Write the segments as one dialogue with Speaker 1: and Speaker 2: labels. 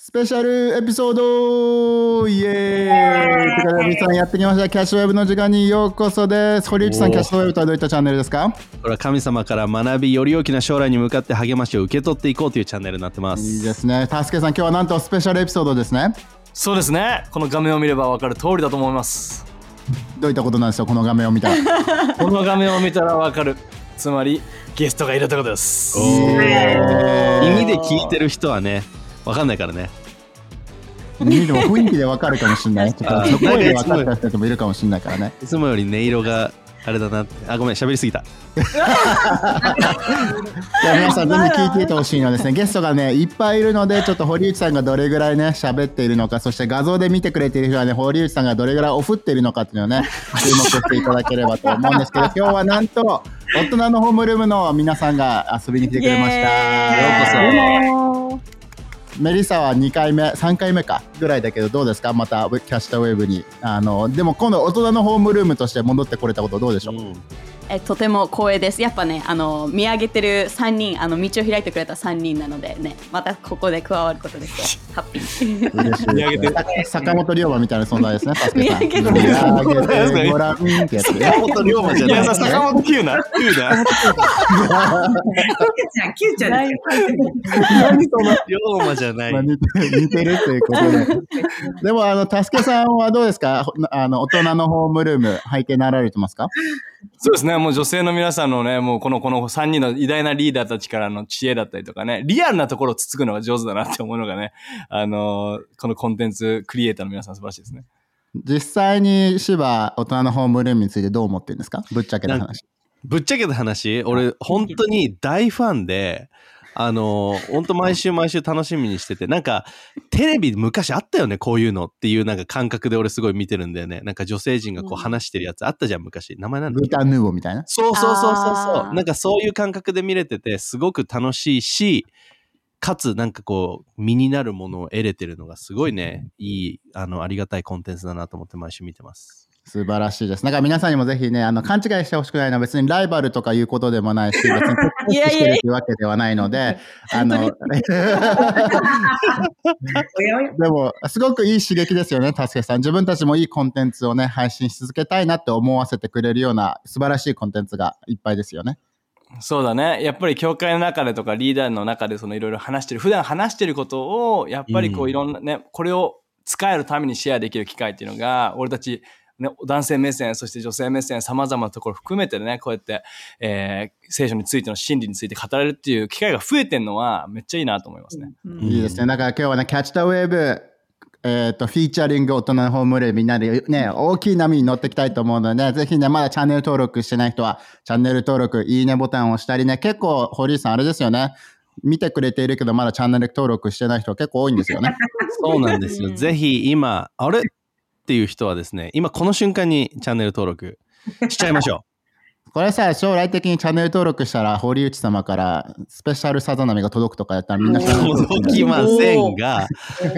Speaker 1: スペシャルエピソードイエーイということで、皆さんやってきました。キャッシュウェブの時間にようこそです。堀内さん、キャッシュウェブとはどういったチャンネルですか？
Speaker 2: これは神様から学び、より大きな将来に向かって励ましを受け取っていこうというチャンネルになってます。
Speaker 1: いいですね。たすけさん、今日はなんとスペシャルエピソードですね。
Speaker 3: そうですね。この画面を見れば分かる通りだと思います。
Speaker 1: どういったことなんですか、この画面を見たら。
Speaker 3: この画面を見たら分かる。つまりゲストがいるってことです。
Speaker 2: 耳で聞いてる人はね、分かんないからね。
Speaker 1: 耳でも雰囲気で分かるかもしれない。ちょっと声で分かった人もいるかもしれないからね。
Speaker 2: いつもより音色があれだなって。あ、ごめん、喋りすぎた。
Speaker 1: じゃあ皆さんぜひ聞いていてほしいのはですね、ゲストがねいっぱいいるので、ちょっと堀内さんがどれぐらいね喋っているのか、そして画像で見てくれている人はね、堀内さんがどれぐらいオフっているのかっていうのをね注目していただければと思うんですけど、今日はなんと大人のホームルームの皆さんが遊びに来てくれました。
Speaker 2: ようこそ。
Speaker 1: メリサは2回目3回目かぐらいだけど、どうですか？またキャッシュウェブにでも今度大人のホームルームとして戻ってこれたことどうでしょう？
Speaker 4: とても光栄です。やっぱね、見上げてる3人、道を開いてくれた3人なのでね、またここで加わることですハッピー。
Speaker 1: 嬉しいです。坂本龍馬みたいな存在ですね。
Speaker 4: 見上げて
Speaker 1: ご覧ってやつね。
Speaker 2: 坂本龍馬じゃない。
Speaker 3: いや、坂本九な。
Speaker 5: キューちゃん。
Speaker 2: 何その龍馬じゃない。
Speaker 1: 似てるということで。でもたすけさんはどうですか？大人のホームルーム拝見なられてますか？
Speaker 3: そうですね。もう女性の皆さんのね、もうこの3人の偉大なリーダーたちからの知恵だったりとかね、リアルなところをつつくのが上手だなって思うのがね、このコンテンツクリエイターの皆さん素晴らしいですね。
Speaker 1: 実際に芝大人のホームルームについてどう思ってるんですか？ぶっちゃけた話。
Speaker 2: ぶっちゃけた話、俺本当に大ファンで、本当毎週楽しみにしてて、なんかテレビ昔あったよね、こういうのっていうなんか感覚で俺すごい見てるんだよね。なんか女性陣がこう話してるやつあったじゃん、昔。名前なんだっけ？
Speaker 1: ブータンヌーボーみたいな。
Speaker 2: そう。なんかそういう感覚で見れててすごく楽しいし、かつなんかこう身になるものを得れてるのがすごいね、いいありがたいコンテンツだなと思って毎週見てます。
Speaker 1: 素晴らしいです。だから皆さんにもぜひね、勘違いしてほしくないのは別にライバルとかいうことでもないし、別に特殊してるというわけではないので、でもすごくいい刺激ですよね、たすけさん。自分たちもいいコンテンツをね配信し続けたいなって思わせてくれるような素晴らしいコンテンツがいっぱいですよね。
Speaker 3: そうだね。やっぱり教会の中でとかリーダーの中でそのいろいろ普段話してることをやっぱりこういろんなね、これを使えるためにシェアできる機会っていうのが俺たちね、男性目線、そして女性目線、様々なところ含めてね、こうやって、聖書についての真理について語られるっていう機会が増えてるのはめっちゃいいなと思いますね。
Speaker 1: いいですね。だから今日はね、キャッチ・ザ・ウェーブ、フィーチャリング大人のホームルームみんなでね、大きい波に乗っていきたいと思うので、ね、ぜひね、まだチャンネル登録してない人は、チャンネル登録、いいねボタンを押したりね、結構、堀井さんあれですよね。見てくれているけど、まだチャンネル登録してない人は結構多いんですよね。
Speaker 2: そうなんですよ。ぜひ今、あれっていう人はですね、今この瞬間にチャンネル登録しちゃいましょ
Speaker 1: う。これさ、将来的にチャンネル登録したら堀内様からスペシャルさざ波が届くとかやったらみんな
Speaker 2: 届きませんが、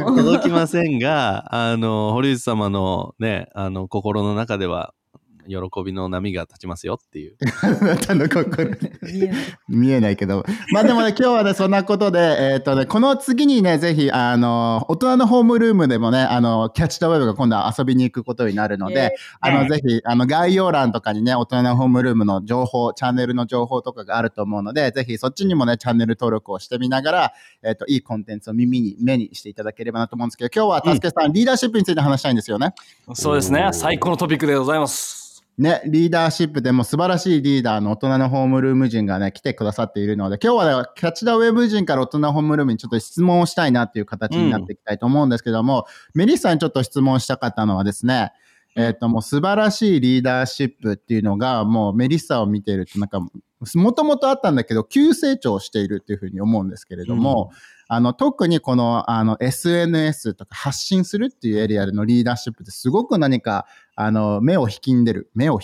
Speaker 2: 堀内様のね、心の中では喜びの波が立ちますよっていう。
Speaker 1: あなたの心見えないけど。まあでもね、今日はね、そんなことで、この次にね、ぜひ、大人のホームルームでもね、キャッチ・ザ・ウェブが今度は遊びに行くことになるので、ぜひ、概要欄とかにね、大人のホームルームの情報、チャンネルの情報とかがあると思うので、ぜひそっちにもね、チャンネル登録をしてみながら、いいコンテンツを目にしていただければなと思うんですけど、今日はたすけさん、リーダーシップについて話したいんですよね。
Speaker 3: そうですね。最高のトピックでございます。
Speaker 1: ね、リーダーシップでも素晴らしいリーダーの大人のホームルーム陣がね、来てくださっているので、今日は、ね、キャッチ・ザ・ウェブ陣から大人のホームルームにちょっと質問をしたいなっていう形になっていきたいと思うんですけども、メリッサにちょっと質問したかったのはですね、もう素晴らしいリーダーシップっていうのが、もうメリッサを見ているとなんか、もともとあったんだけど、急成長しているっていうふうに思うんですけれども、特にこの、SNS とか発信するっていうエリアでのリーダーシップってすごく何か、目を引きに出る。目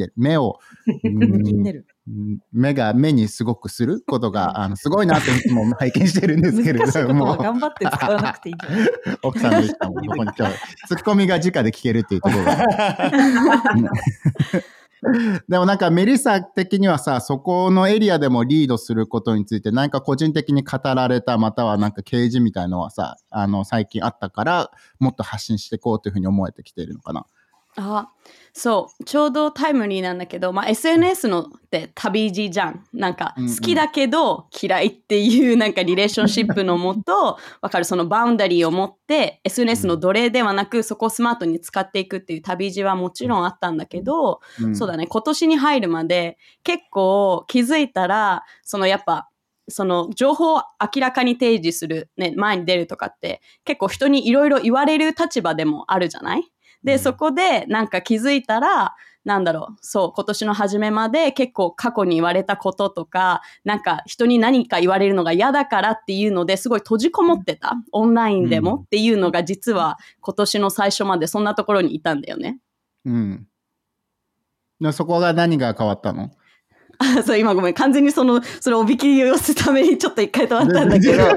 Speaker 1: にすごくすることが、すごいなっていつも拝見してるんですけれども。
Speaker 5: 頑張って使わなくていいんじゃない
Speaker 1: 奥さんの意思もここに今日、ツッコミが直で聞けるっていうところが。 でもなんかメリッサ的にはさ、そこのエリアでもリードすることについて何か個人的に語られた、またはなんか掲示みたいのはさ、最近あったから、もっと発信していこうというふうに思えてきているのかな。
Speaker 4: あ、そう、ちょうどタイムリーなんだけど、SNS のって旅路じゃん。なんか好きだけど嫌いっていうなんかリレーションシップのもと、わかるそのバウンダリーを持って SNS の奴隷ではなく、そこをスマートに使っていくっていう旅路はもちろんあったんだけど、そうだね、今年に入るまで結構気づいたら、そのやっぱその情報を明らかに提示する、ね、前に出るとかって結構人にいろいろ言われる立場でもあるじゃない？で、そこでなんか気づいたら、なんだろう、そう、今年の初めまで結構過去に言われたこととか、なんか人に何か言われるのが嫌だからっていうのですごい閉じこもってた。オンラインでもっていうのが実は今年の最初までそんなところにいたんだよね。
Speaker 1: うん。でそこが何が変わったの？
Speaker 4: そう、今ごめん。完全にそれをおびき寄せるためにちょっと一回止まったんだけど。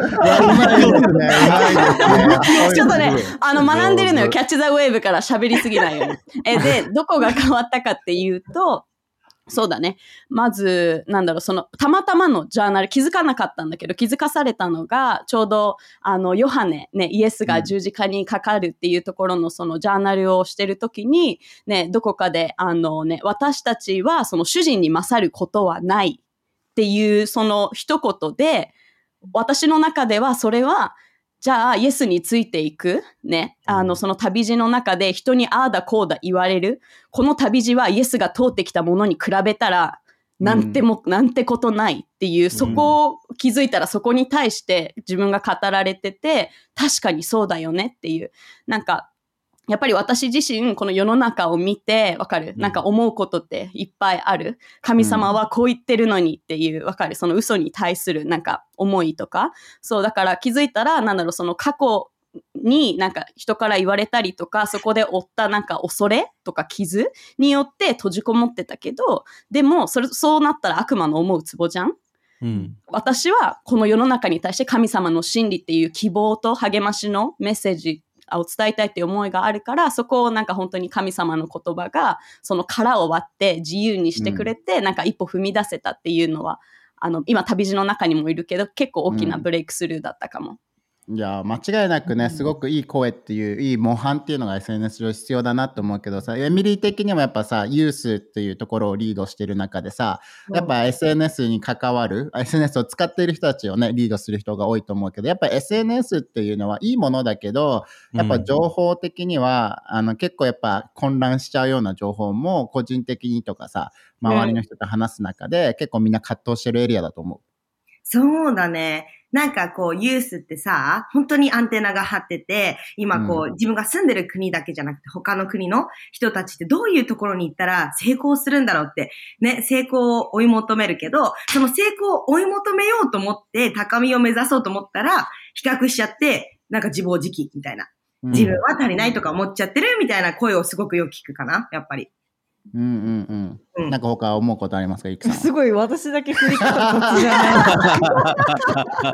Speaker 4: ちょっとね、学んでるのよ。キャッチザウェーブから喋りすぎないように。で、どこが変わったかっていうと、そうだね。まず、なんだろう、たまたまのジャーナル、気づかなかったんだけど、気づかされたのが、ちょうど、ヨハネ、ね、イエスが十字架にかかるっていうところのそのジャーナルをしてるときに、ね、どこかで、私たちはその主人に勝ることはないっていう、その一言で、私の中ではそれは、じゃあ、イエスについていく、ね、その旅路の中で人にああだこうだ言われる。この旅路はイエスが通ってきたものに比べたら、なんてことないっていう、そこを気づいたらそこに対して自分が語られてて、確かにそうだよねっていう。なんか、やっぱり私自身、この世の中を見て、わかる？なんか思うことっていっぱいある。神様はこう言ってるのにっていう、わかる？その嘘に対するなんか思いとか。そう、だから気づいたら、なんだろう、その過去になんか人から言われたりとか、そこで負ったなんか恐れとか傷によって閉じこもってたけど、でもそうなったら悪魔の思うツボじゃん。私はこの世の中に対して神様の真理っていう希望と励ましのメッセージを伝えたいっていう思いがあるから、そこをなんか本当に神様の言葉がその殻を割って自由にしてくれて、なんか一歩踏み出せたっていうのは今旅路の中にもいるけど結構大きなブレイクスルーだったかも。
Speaker 1: いや間違いなくね、すごくいい声っていういい模範っていうのが SNS 上必要だなと思うけどさ、エミリー的にもやっぱさユースっていうところをリードしてる中でさ、やっぱ SNS に関わる SNS を使っている人たちをねリードする人が多いと思うけど、やっぱ SNS っていうのはいいものだけど、やっぱ情報的には、結構やっぱ混乱しちゃうような情報も個人的にとかさ、周りの人と話す中で結構みんな葛藤してるエリアだと思う。
Speaker 5: そうだね。なんかこうユースってさ、本当にアンテナが張ってて、今こう、自分が住んでる国だけじゃなくて他の国の人たちってどういうところに行ったら成功するんだろうってね、成功を追い求めるけど、その成功を追い求めようと思って高みを目指そうと思ったら比較しちゃって、なんか自暴自棄みたいな。自分は足りないとか思っちゃってるみたいな声をすごくよく聞くかな、やっぱり。
Speaker 1: なんか他思うことありますか、ゆきさん。
Speaker 6: すごい、私だけ振り方こっちじゃない。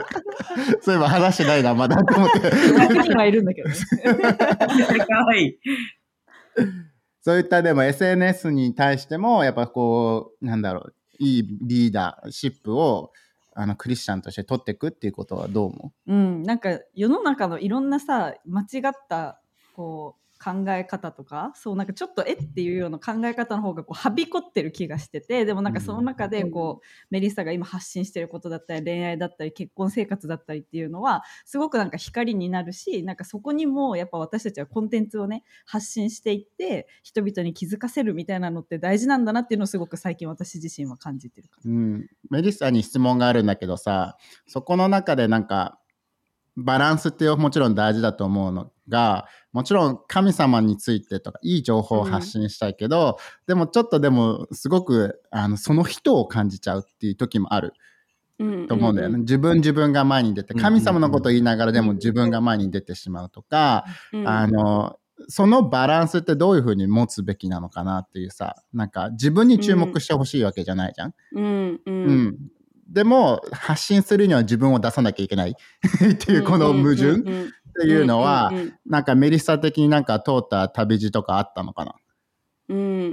Speaker 1: そういえば話してないな、まだと思って。
Speaker 6: 中にはいるんだけどね。
Speaker 5: かわいい。
Speaker 1: そういったでも SNS に対しても、やっぱこう、なんだろう、いいリーダーシップをクリスチャンとして取っていくっていうことはどう思
Speaker 6: う？なんか世の中のいろんなさ、間違ったこう考え方とか、そうなんかちょっとっていうような考え方の方がこうはびこってる気がしてて、でもなんかその中でこう、メリッサが今発信してることだったり、恋愛だったり結婚生活だったりっていうのはすごくなんか光になるし、なんかそこにもやっぱ私たちはコンテンツをね発信していって人々に気づかせるみたいなのって大事なんだなっていうのをすごく最近私自身は感じてるから。
Speaker 1: メリッサに質問があるんだけどさ、そこの中でなんかバランスってもちろん大事だと思うのが、もちろん神様についてとかいい情報を発信したいけど、でもちょっとでもすごくその人を感じちゃうっていう時もあると思うんだよね。自分が前に出て神様のことを言いながらでも自分が前に出てしまうとか、そのバランスってどういうふうに持つべきなのかなっていうさ、なんか自分に注目してほしいわけじゃないじゃん。でも発信するには自分を出さなきゃいけないっていうこの矛盾っていうのは、なんかメリッサ的になんか通った旅路とかあったのかな？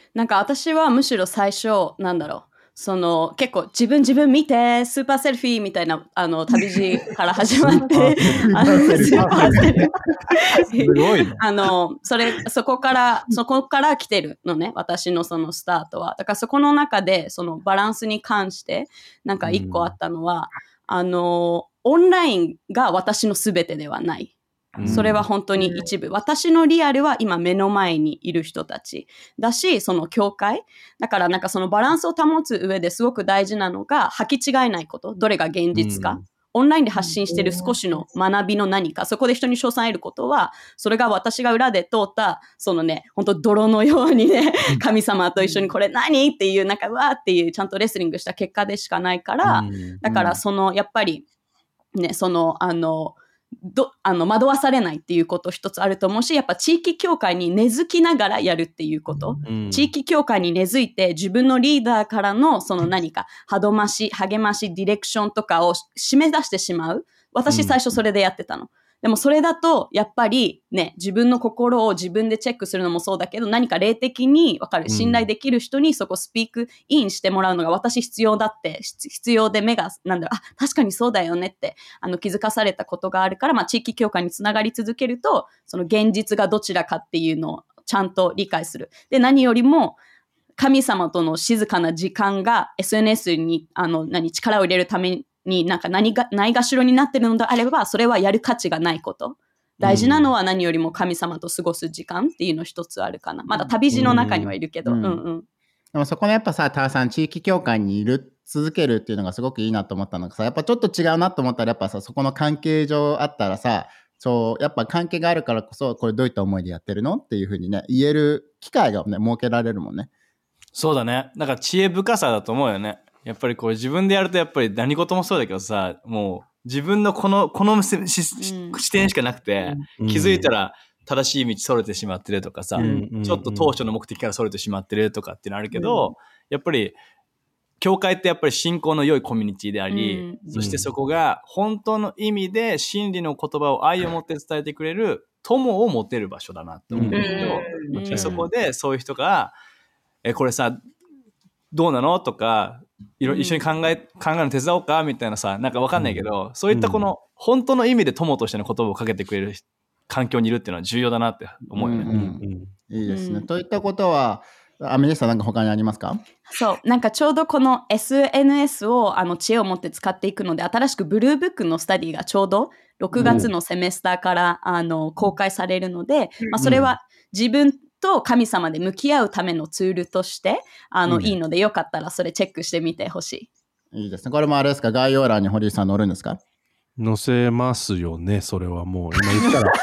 Speaker 4: なんか私はむしろ最初、なんだろう。その結構自分見てスーパーセルフィーみたいな旅路から始まってスーパーセルフィー
Speaker 3: すごいね。
Speaker 4: そこから来てるのね、私のそのスタートは。だからそこの中でそのバランスに関してなんか一個あったのは、オンラインが私の全てではない。それは本当に一部。私のリアルは今目の前にいる人たちだし、その教会。だからなんかそのバランスを保つ上ですごく大事なのが履き違えないこと。どれが現実か。オンラインで発信している少しの学びの何か、そこで人に称賛得ることは、それが私が裏で通った、そのね、本当泥のようにね、神様と一緒にこれ何っていう、なんかうわーっていうちゃんとレスリングした結果でしかないから、だからそのやっぱりね、その惑わされないっていうこと一つあると思うし、やっぱ地域協会に根付きながらやるっていうこと、地域協会に根付いて自分のリーダーからのその何か励ましディレクションとかを締め出してしまう。私最初それでやってたの。でもそれだとやっぱりね、自分の心を自分でチェックするのもそうだけど、何か霊的に分かる信頼できる人にそこスピークインしてもらうのが私必要で目が確かにそうだよねって気づかされたことがあるから、地域協会につながり続けると、その現実がどちらかっていうのをちゃんと理解する。で、何よりも神様との静かな時間が SNS に力を入れるためになんかないがしろになってるのであれば、それはやる価値がないこと。大事なのは何よりも神様と過ごす時間っていうの一つあるかな。まだ旅路の中にはいるけど。で
Speaker 1: もそこのやっぱさ、タワさん、地域協会に続けるっていうのがすごくいいなと思ったのがさ、やっぱちょっと違うなと思ったら、やっぱさ、そこの関係上あったらさ、やっぱ関係があるからこそ、これどういった思いでやってるのっていうふうにね、言える機会がね、設けられるもんね。
Speaker 3: そうだね。だから知恵深さだと思うよね。やっぱりこう自分でやるとやっぱり何事もそうだけどさ、もう自分のこの視点しかなくて、気づいたら正しい道それてしまってるとかさ、ちょっと当初の目的からそれてしまってるとかっていうのあるけど、やっぱり教会ってやっぱり信仰の良いコミュニティであり、そしてそこが本当の意味で真理の言葉を愛を持って伝えてくれる友を持てる場所だなって思うんだけど、そこでそういう人がこれさどうなのとか一緒に考えるの手伝おうかみたいなさ、なんかわかんないけど、そういったこの本当の意味で友としての言葉をかけてくれる環境にいるっていうのは重要だなって思うよね。
Speaker 1: いいですね。といったことは、アメリカさんなんか他にありますか？
Speaker 4: そう、なんかちょうどこの SNS を知恵を持って使っていくので、新しくブルーブックのスタディがちょうど6月のセメスターから公開されるので、それは自分と神様で向き合うためのツールとしていいので、よかったらそれチェックしてみてほしい。
Speaker 1: いいですね。これもあれですか、概要欄に堀井さん載るんですか？
Speaker 2: 載せますよね、それはもう。今言ったら。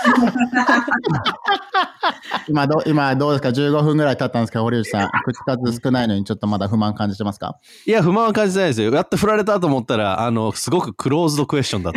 Speaker 1: 今どうですか？ 15 分ぐらい経ったんですけど、堀内さん、口数少ないのにちょっとまだ不満感じてますか？
Speaker 2: いや、不満は感じてないですよ。やっと振られたと思ったら、すごくクローズドクエスチョンだった。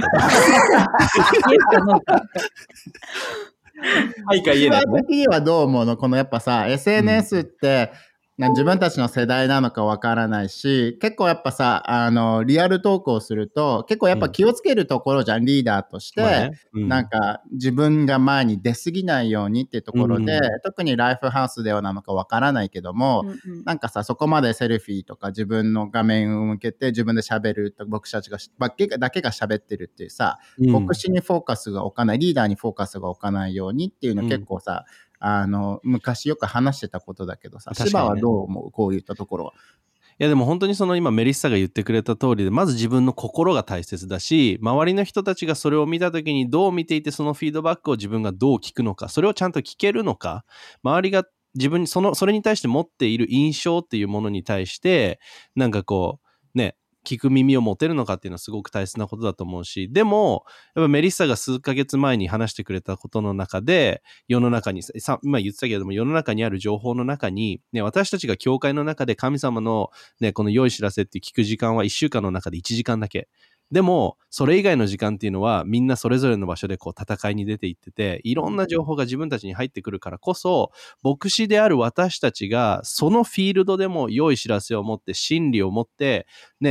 Speaker 3: はいか言えない。
Speaker 1: 一般的にはどう思うの？このやっぱさ、SNS って、自分たちの世代なのかわからないし、結構やっぱさ、リアルトークをすると、結構やっぱ気をつけるところじゃん、リーダーとして、なんか自分が前に出過ぎないようにっていうところで、特にライフハウスではなのかわからないけども、なんかさ、そこまでセルフィーとか自分の画面を向けて自分で喋ると、僕たちだけが喋ってるっていうさ、牧師にフォーカスが置かない、リーダーにフォーカスが置かないようにっていうの結構さ、昔よく話してたことだけどさ、芝はどう思う？こういったところは。
Speaker 2: いやでも本当にその今メリッサが言ってくれた通りで、まず自分の心が大切だし、周りの人たちがそれを見た時にどう見ていて、そのフィードバックを自分がどう聞くのか、それをちゃんと聞けるのか、周りが自分にそれに対して持っている印象っていうものに対してなんかこうね、聞く耳を持てるのかっていうのはすごく大切なことだと思うし、でもやっぱメリッサが数ヶ月前に話してくれたことの中で、世の中に今言ってたけれども、世の中にある情報の中に、ね、私たちが教会の中で神様の、ね、この良い知らせって聞く時間は1週間の中で1時間だけ。でもそれ以外の時間っていうのはみんなそれぞれの場所でこう戦いに出ていってて、いろんな情報が自分たちに入ってくるからこそ、牧師である私たちがそのフィールドでも良い知らせを持って、真理を持ってね、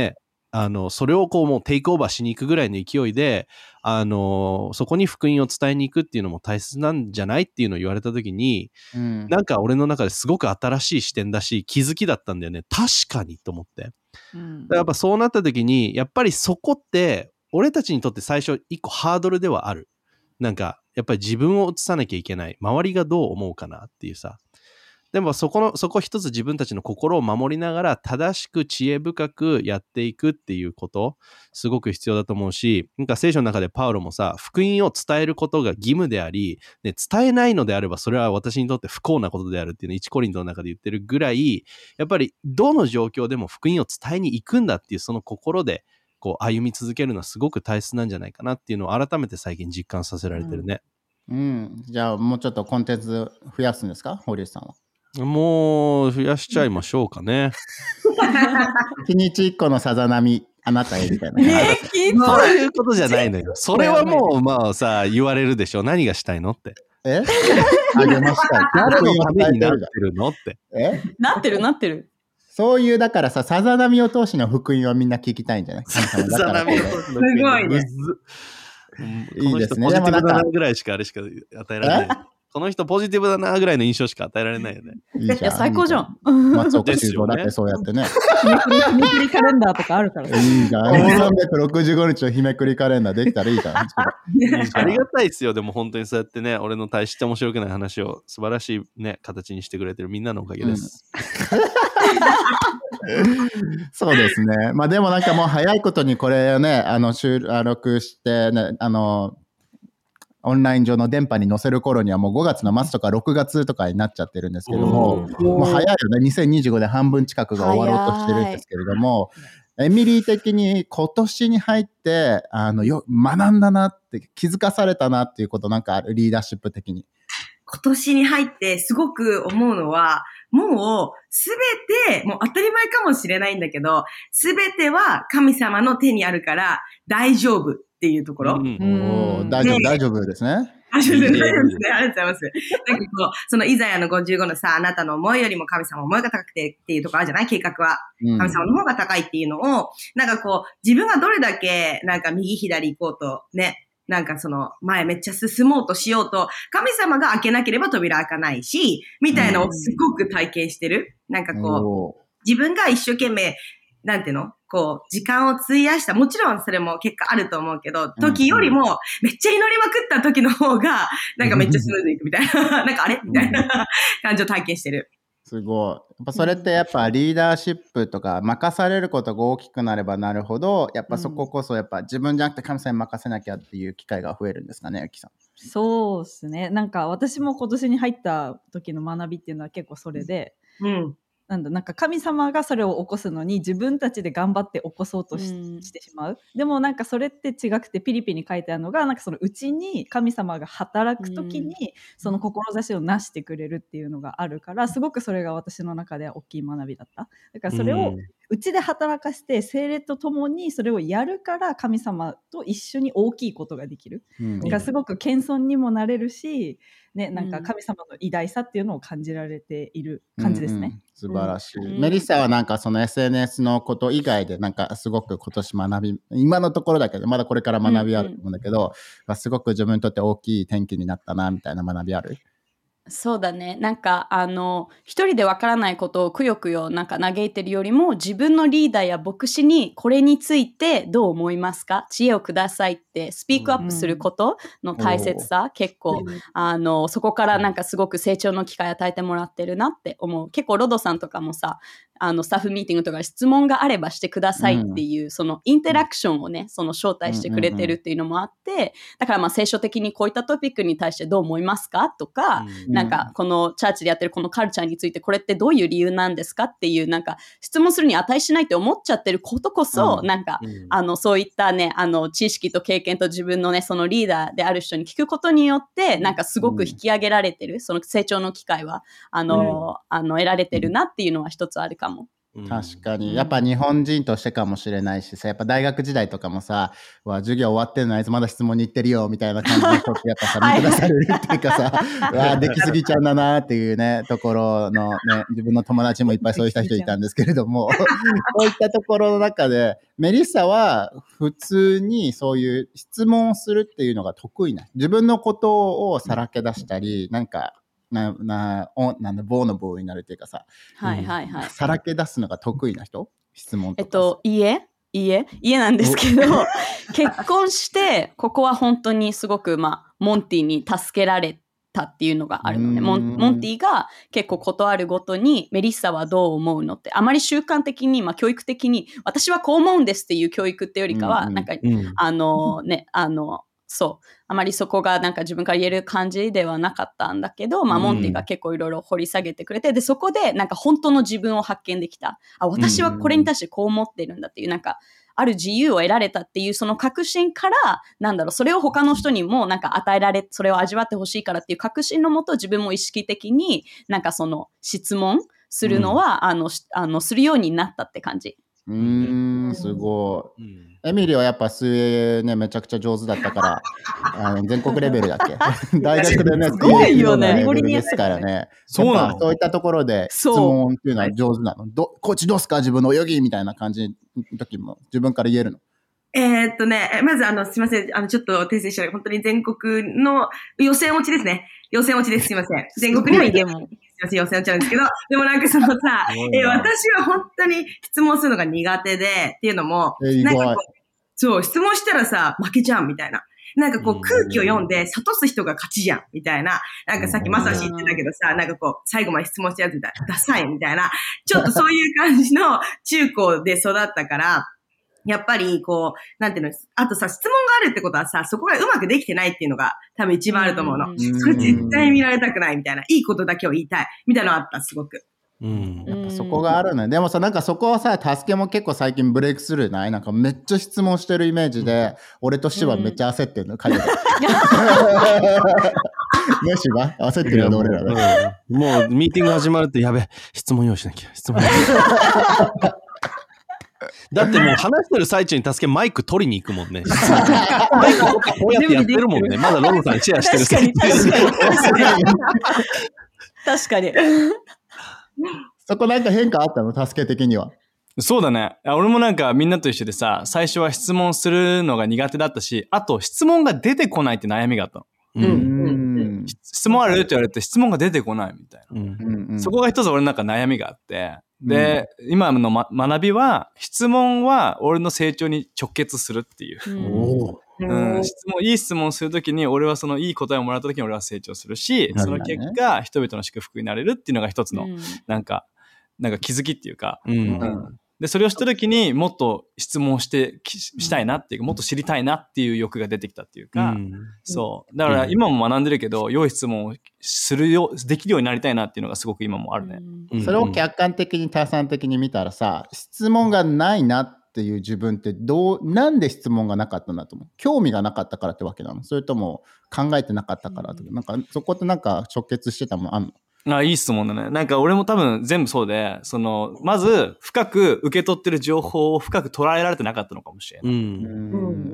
Speaker 2: それをこうもうテイクオーバーしに行くぐらいの勢いで、そこに福音を伝えに行くっていうのも大切なんじゃないっていうのを言われた時に、なんか俺の中ですごく新しい視点だし、気づきだったんだよね。確かにと思って。やっぱそうなった時に、やっぱりそこって、俺たちにとって最初一個ハードルではある。なんか、やっぱり自分を映さなきゃいけない。周りがどう思うかなっていうさ。でもそこ一つ自分たちの心を守りながら正しく知恵深くやっていくっていうこと、すごく必要だと思うし、なんか聖書の中でパウロもさ、福音を伝えることが義務であり、ね、伝えないのであればそれは私にとって不幸なことであるっていうのを1コリントの中で言ってるぐらい、やっぱりどの状況でも福音を伝えに行くんだっていうその心でこう歩み続けるのはすごく大切なんじゃないかなっていうのを改めて最近実感させられてるね。
Speaker 1: じゃあもうちょっとコンテンツ増やすんですか、堀内さんは。
Speaker 2: もう増やしちゃいましょうかね。
Speaker 1: 日にち1個のさざ波、あなたへみたいな。
Speaker 2: そういうことじゃないのよ。それはもうまあさ、言われるでしょ。何がしたいのって。
Speaker 1: あげました。
Speaker 2: 誰のためになってるのって。
Speaker 4: なってる。
Speaker 1: そういう、だからさ、さざ波を通しの福音はみんな聞きたいんじゃない？
Speaker 2: さざ波を通しの福音。
Speaker 5: すごいね。
Speaker 1: いいですね。
Speaker 2: ポジティブだなぐらいしかあれしか与えられない。この人ポジティブだなぐらいの印象しか与えられないよね。
Speaker 1: いいじゃん。
Speaker 4: いや、最高じゃん。
Speaker 1: 松岡修造だってそうやってね。
Speaker 6: 日めくりカレンダーとかあるから。
Speaker 1: いいじゃん。365日の日めくりカレンダーできたらいいじゃん。
Speaker 2: ありがたいですよ。でも本当にそうやってね、俺の大して面白くない話を素晴らしいね、形にしてくれてるみんなのおかげです。
Speaker 1: そうですね。まあでもなんかもう早いことにこれをね、収録してね、オンライン上の電波に載せる頃にはもう5月の末とか6月とかになっちゃってるんですけども、もう早いよね。2025年半分近くが終わろうとしてるんですけれども、エミリー的に今年に入って学んだなって気づかされたなっていうことなんかある？リーダーシップ的に。
Speaker 5: 今年に入ってすごく思うのは、もうすべて、もう当たり前かもしれないんだけど、すべては神様の手にあるから大丈夫っていうところ。
Speaker 1: 大丈夫ですね。
Speaker 5: 大丈夫ですね。ありがとうございます。なんかこう、そのイザヤの55のさ、あなたの思いよりも神様の思いが高くてっていうところあるじゃない？計画は。神様の方が高いっていうのを、なんかこう、自分がどれだけなんか右左行こうとね、なんかその前めっちゃ進もうとしようと、神様が開けなければ扉開かないし、みたいなのをすごく体験してる。なんかこう、自分が一生懸命、なんていうの？こう、時間を費やした。もちろんそれも結果あると思うけど、時よりも、めっちゃ祈りまくった時の方が、なんかめっちゃスムーズにいくみたいな。なんかあれみたいな感じを体験してる。
Speaker 1: すごい。やっぱそれってやっぱリーダーシップとか任されることが大きくなればなるほど、やっぱそここそやっぱ自分じゃなくて神様に任せなきゃっていう機会が増えるんですかね、ゆきさん。
Speaker 6: そうですね。なんか私も今年に入った時の学びっていうのは結構それで、なんか神様がそれを起こすのに自分たちで頑張って起こそうとしてしまう。でもなんかそれって違くて、ピリピに書いてあるのが、なんかそのうちに神様が働く時にその志をなしてくれるっていうのがあるから、すごくそれが私の中では大きい学びだった。だからそれをうちで働かせて、聖霊とともにそれをやるから神様と一緒に大きいことができる。だからすごく謙遜にもなれるし、ね、なんか神様の偉大さっていうのを感じられている感じですね。
Speaker 1: 素晴らしい。メリッサはなんかその SNS のこと以外でなんかすごく今年学び、今のところだけどまだこれから学びあると思うんだけど、すごく自分にとって大きい転機になったなみたいな学びある？
Speaker 4: そうだね。なんか一人でわからないことをくよくよなんか嘆いてるよりも、自分のリーダーや牧師にこれについてどう思いますか、知恵をくださいってスピークアップすることの大切さ、結構そこからなんかすごく成長の機会与えてもらってるなって思う。結構ロドさんとかもさ、スタッフミーティングとか質問があればしてくださいっていう、そのインタラクションをね、その招待してくれてるっていうのもあって、だからまあ聖書的にこういったトピックに対してどう思いますかとか、なんかこのチャーチでやってるこのカルチャーについてこれってどういう理由なんですかっていう、なんか質問するに値しないって思っちゃってることこそ、なんかそういったね、知識と経験と自分のね、そのリーダーである人に聞くことによって、なんかすごく引き上げられてる、その成長の機会は得られてるなっていうのは一つあるかも。
Speaker 1: 確かに。やっぱ日本人としてかもしれないしさ、やっぱ大学時代とかもさ、授業終わってんのあいつまだ質問に行ってるよみたいな感じの人ってやっぱさ、見下されるっていうかさ、できすぎちゃうんだなっていうね、ところのね、自分の友達もいっぱいそういった人いたんですけれども、そういったところの中で、メリッサは普通にそういう質問をするっていうのが得意な。自分のことをさらけ出したり、なんだ、棒の棒になるっていうかさ、
Speaker 4: はいはいはい。
Speaker 1: さらけ出すのが得意な人？質問とか。
Speaker 4: 家なんですけど、結婚して、ここは本当にすごく、モンティに助けられたっていうのがあるのね。モンティが結構ことあるごとに、メリッサはどう思うのって、あまり習慣的に、教育的に、私はこう思うんですっていう教育ってよりかは、なんか、そう。あまりそこがなんか自分から言える感じではなかったんだけど、モンティが結構いろいろ掘り下げてくれて、で、そこでなんか本当の自分を発見できた。私はこれに対してこう思ってるんだっていう、なんか、ある自由を得られたっていうその確信から、それを他の人にもなんか与えられ、それを味わってほしいからっていう確信のもと、自分も意識的になんかその質問するのは、するようになったって感じ。
Speaker 1: すごい。エミリーはやっぱ水泳ね、めちゃくちゃ上手だったから、全国レベルだっけ大学でね、
Speaker 4: すごいよね。
Speaker 1: レベルですからね。そうなの？そういったところで質問っていうのは上手なの？コーチどうすか自分の泳ぎみたいな感じの時も自分から言えるの？
Speaker 5: まずすいません。ちょっと訂正したら、本当に全国の予選落ちですね。予選落ちです。すいません。全国には行けない。すいません、予選落ちなんですけど、でもなんかそのさ、私は本当に質問するのが苦手で、っていうのも、なんかこう、そう、質問したらさ、負けちゃうみたいな。なんかこう空気を読んで諭す人が勝ちじゃんみたいな。なんかさっきまさし言ってたけどさ、なんかこう最後まで質問したやつだ、ダサいみたいな。ちょっとそういう感じの中高で育ったから、やっぱりこう、なんていうの、あとさ、質問があるってことはさ、そこがうまくできてないっていうのが多分一番あると思うの。それ絶対見られたくないみたいな。いいことだけを言いたいみたいなのあった、すごく。
Speaker 1: やっぱそこがあるのよ。でもさ、なんかそこはさ、助けも結構最近ブレイクスルーない？なんかめっちゃ質問してるイメージで、俺とシバめっちゃ焦ってるの、彼が。ね、シバ焦ってるよね、俺らね。
Speaker 2: もうミーティング始まると、やべえ、質問用意しなきゃ、だってもう話してる最中に助けマイク取りに行くもんね。マイク取ってこうやってやってるもんね。まだロブさんシェアしてる最中。
Speaker 4: 確かに。
Speaker 1: そこなんか変化あったの？助け的には。
Speaker 3: そうだね。俺もなんかみんなと一緒でさ、最初は質問するのが苦手だったし、あと質問が出てこないって悩みがあったの。質問あるって言われて質問が出てこないみたいな。そこが一つ俺の中悩みがあって、で、今の、学びは、質問は俺の成長に直結するっていう。いい質問するときに、俺はそのいい答えをもらったときに俺は成長するし、その結果、人々の祝福になれるっていうのが一つの、なんか気づきっていうか、で、それをしたときにもっと質問したいなっていうか、もっと知りたいなっていう欲が出てきたっていうか、そう。だから今も学んでるけど、良い質問をできるようになりたいなっていうのがすごく今もあるね。
Speaker 1: それを客観的に多産的に見たらさ、質問がないなっていう自分ってなんで質問がなかったんだと思う？興味がなかったからってわけなの？それとも考えてなかったからとか、なんかそこってなんか直結してたもんあんの？
Speaker 3: いい質問だね。なんか俺も多分全部そうで、まず深く受け取ってる情報を深く捉えられてなかったのかもしれない。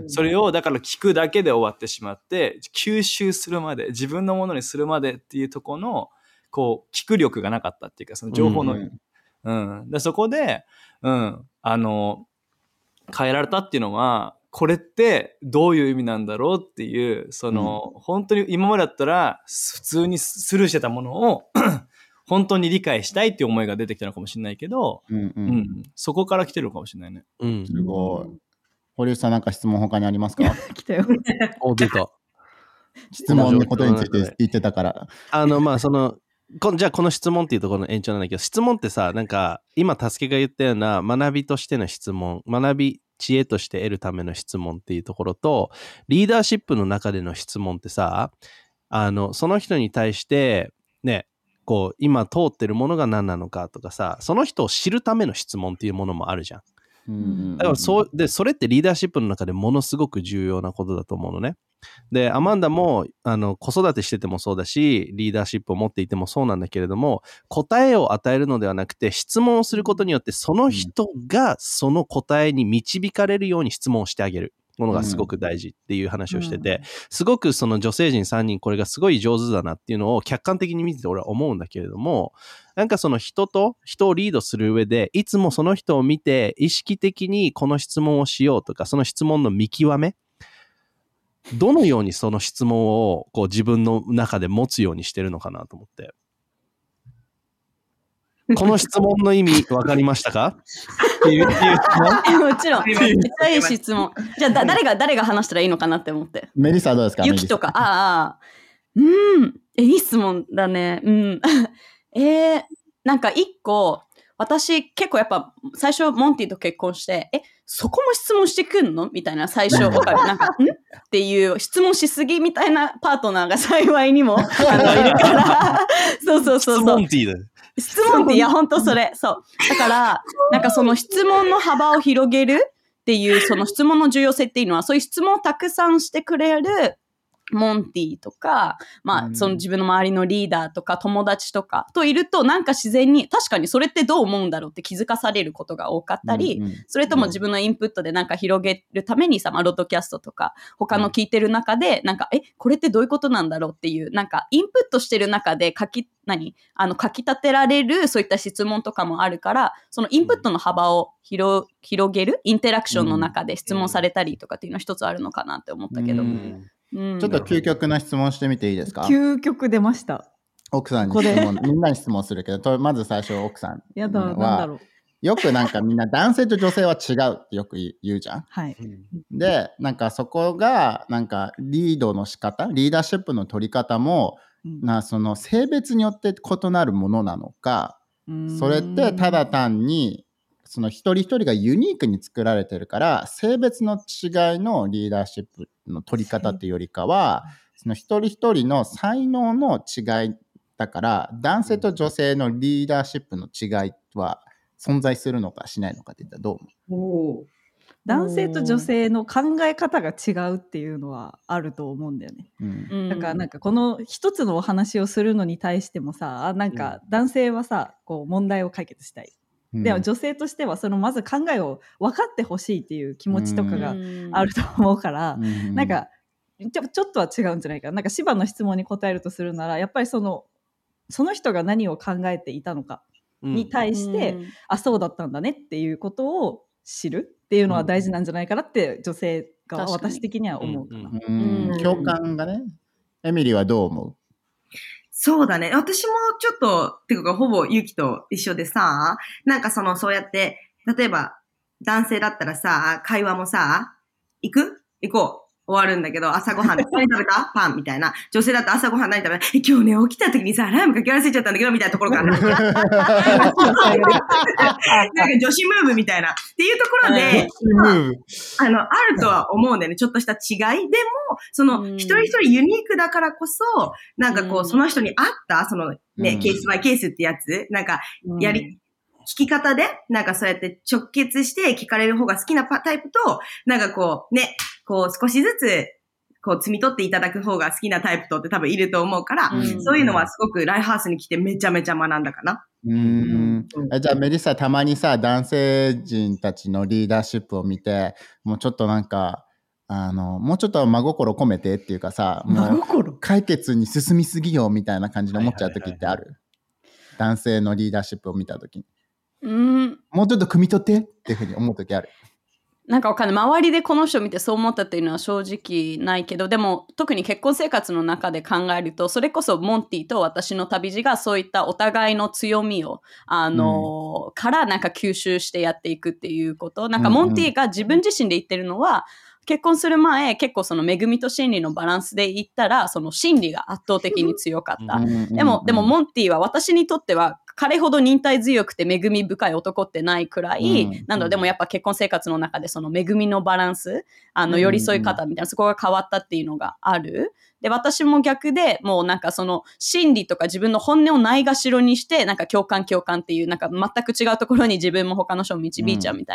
Speaker 3: それをだから聞くだけで終わってしまって、吸収するまで、自分のものにするまでっていうところの、こう、聞く力がなかったっていうか、その情報の、でそこで、変えられたっていうのは、これってどういう意味なんだろうっていう、本当に今までだったら普通にスルーしてたものを本当に理解したいっていう思いが出てきたのかもしれないけど、そこから来てるかもしれないね。
Speaker 1: すごい。堀内さんなんか質問他にありますか？
Speaker 6: 来たよ。
Speaker 2: 出た。
Speaker 1: 質問のことについて言ってたから。
Speaker 2: じゃあこの質問っていうところの延長なんだけど、質問ってさ、なんか今助けが言ったような学びとしての質問、知恵として得るための質問っていうところと、リーダーシップの中での質問ってさ、その人に対してね、こう今通ってるものが何なのかとかさ、その人を知るための質問っていうものもあるじゃん。だからそれってリーダーシップの中でものすごく重要なことだと思うのね。 で、アマンダも子育てしててもそうだし、リーダーシップを持っていてもそうなんだけれども、答えを与えるのではなくて、質問をすることによって、その人がその答えに導かれるように質問をしてあげるものがすごく大事っていう話をしてて、すごくその女性陣3人これがすごい上手だなっていうのを客観的に見てて俺は思うんだけれども、なんかその人をリードする上で、いつもその人を見て意識的にこの質問をしようとか、その質問の見極め、どのようにその質問をこう自分の中で持つようにしてるのかなと思って。この質問の意味分かりましたかっていう質問
Speaker 4: もちろん。めっちゃいい質問。じゃあ誰が話したらいいのかなって思って。
Speaker 1: メリッサはどうですか？
Speaker 4: ユキとか。いい質問だね。なんか一個、私結構やっぱ最初モンティと結婚して、そこも質問してくんのみたいな最初わかる。なんか、っていう質問しすぎみたいなパートナーが幸いにもいるから。そう。
Speaker 2: 質問ティーだ。
Speaker 4: 質問って、いや、ほんとそれ。そう。だから、なんかその質問の幅を広げるっていう、その質問の重要性っていうのは、そういう質問をたくさんしてくれるモンティとか、その自分の周りのリーダーとか友達とかといると、なんか自然に、確かにそれってどう思うんだろうって気づかされることが多かったり、それとも自分のインプットでなんか広げるためにさ、ロッドキャストとか、他の聞いてる中で、なんか、これってどういうことなんだろうっていう、なんかインプットしてる中で書き立てられるそういった質問とかもあるから、そのインプットの幅を広げるインタラクションの中で質問されたりとかっていうの一つあるのかなって思ったけど。
Speaker 1: ちょっと究極な質問してみていいですか？
Speaker 6: 究極出ました。
Speaker 1: 奥さんに質問、みんなに質問するけど、まず最初奥さんは、よくなんかみんな男性と女性は違うってよく言うじゃん。
Speaker 6: はい。
Speaker 1: で、なんかそこがなんかリードの仕方、リーダーシップの取り方も、その性別によって異なるものなのか、それってただ単にその一人一人がユニークに作られてるから、性別の違いのリーダーシップの取り方っていうよりかは、その一人一人の才能の違いだから、男性と女性のリーダーシップの違いは存在するのかしないのかって言ったらどう思う？
Speaker 6: 男性と女性の考え方が違うっていうのはあると思うんだよね。だからなんかこの一つのお話をするのに対してもさ、なんか男性はさ、こう問題を解決したい。でも女性としてはそのまず考えを分かってほしいっていう気持ちとかがあると思うから、なんかちょっとは違うんじゃないかな。なんか芝の質問に答えるとするなら、やっぱりその人が何を考えていたのかに対して、そうだったんだねっていうことを知るっていうのは大事なんじゃないかなって女性が私的には思うかな。
Speaker 1: 共感がね。エミリーはどう思う？
Speaker 5: そうだね。私もちょっと、ていうかほぼユキと一緒でさ、なんかそうやって、例えば男性だったらさ、会話もさ、行こう。終わるんだけど、朝ごはん何食べた？パンみたいな。女性だと朝ごはん何食べた？今日ね、起きた時にさ、アラームかけ忘れちゃったんだけど、みたいなところから。なんか女子ムーブみたいな。っていうところで、あるとは思うんだよね。ちょっとした違い。でも、一人一人ユニークだからこそ、なんかこう、その人に合った、ケースバイケースってやつ、なんか、聞き方で、なんかそうやって直結して聞かれる方が好きなタイプと、なんかこう、ね、こう少しずつ、こう、摘み取っていただく方が好きなタイプとって多分いると思うから、そういうのはすごくライフハウスに来てめちゃめちゃ学んだかな。
Speaker 1: じゃあメリッサたまにさ、男性陣たちのリーダーシップを見て、もうちょっとなんか、もうちょっと真心込めてっていうかさ、もう解決に進みすぎよみたいな感じで思っちゃう時ってある？男性のリーダーシップを見た時に。もうちょっと汲み取ってっていうふうに思う時ある？
Speaker 4: なんかわかんない。周りでこの人を見てそう思ったっていうのは正直ないけど、でも特に結婚生活の中で考えると、それこそモンティと私の旅路がそういったお互いの強みを、からなんか吸収してやっていくっていうこと。なんかモンティが自分自身で言ってるのは、結婚する前、結構その恵みと真理のバランスで言ったら、その真理が圧倒的に強かった。でもモンティは私にとっては、彼ほど忍耐強くて恵み深い男ってないくらい、でもやっぱ結婚生活の中でその恵みのバランス、寄り添い方みたいな、そこが変わったっていうのがある。で、私も逆で、もうなんかその真理とか自分の本音をないがしろにして、なんか共感っていう、なんか全く違うところに自分も他の人を導いちゃうみたいな。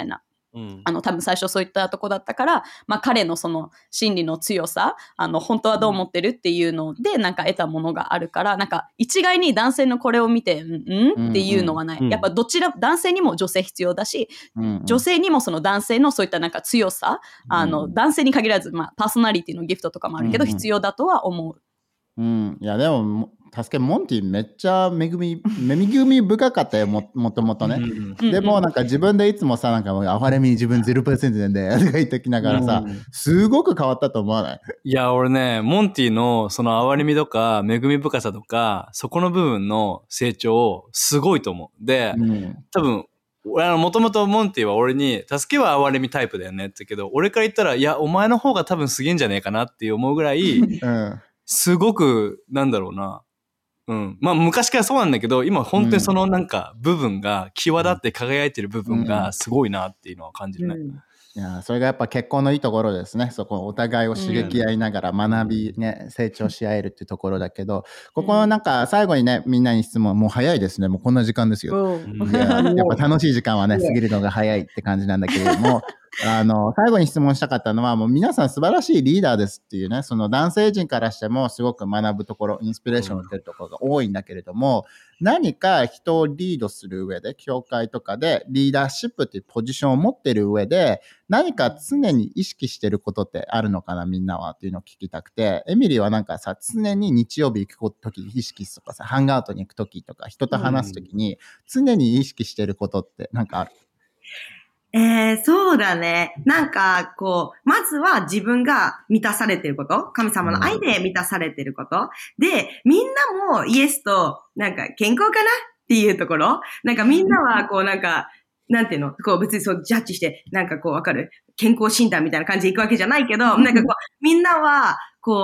Speaker 4: 多分最初そういったとこだったから、まあ彼のその心理の強さ、本当はどう思ってるっていうので、なんか得たものがあるから、なんか一概に男性のこれを見て、っていうのはない。やっぱどちら、男性にも女性必要だし、女性にもその男性のそういったなんか強さ、男性に限らず、まあパーソナリティのギフトとかもあるけど、必要だとは思う。
Speaker 1: いやでも確かにモンティめっちゃ恵み深かったよ、もともとね。でもなんか自分でいつもさ、なんか哀れみ自分 0% なんでとか言っときながらさ、すごく変わったと思わない？
Speaker 3: いや、俺ね、モンティのその哀れみとか恵み深さとか、そこの部分の成長すごいと思う。で、多分、もともとモンティは俺に、助けは哀れみタイプだよねって言うけど、俺から言ったら、いや、お前の方が多分すげえんじゃねえかなって思うぐらい、すごく、なんだろうな。まあ昔からそうなんだけど、今本当にそのなんか部分が際立って輝いてる部分がすごいなっていうのは感じるね。
Speaker 1: いや、それがやっぱ結婚のいいところですね。そこお互いを刺激合いながら学びね、成長し合えるっていうところだけど、ここのなんか最後にね、みんなに質問、もう早いですね。もうこんな時間ですよ。いや、やっぱ楽しい時間はね、過ぎるのが早いって感じなんだけれども、最後に質問したかったのは、もう皆さん素晴らしいリーダーですっていうね、その男性陣からしてもすごく学ぶところ、インスピレーションを受けるところが多いんだけれども、何か人をリードする上で、教会とかでリーダーシップっていうポジションを持ってる上で、何か常に意識してることってあるのかな、みんなはっていうのを聞きたくて、エミリーはなんかさ、常に日曜日行くとき意識するとかさ、ハンガーアウトに行くときとか、人と話すときに常に意識してることってなんかある？
Speaker 5: そうだね。なんか、まずは自分が満たされてること、神様の愛で満たされてること。で、みんなもイエスと、なんか、健康かなっていうところ。なんかみんなは、なんか、なんていうの別にジャッジして、なんかわかる健康診断みたいな感じで行くわけじゃないけど、なんかみんなは、